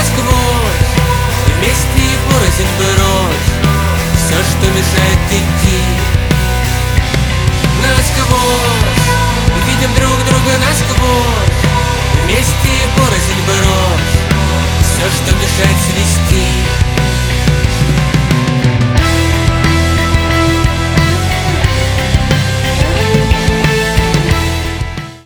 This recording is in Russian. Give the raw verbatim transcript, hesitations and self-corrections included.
насквозь, вместе порознь брось все, что мешает идти. Насквозь, видим друг друга насквозь, вместе порознь брось все, что мешает свести.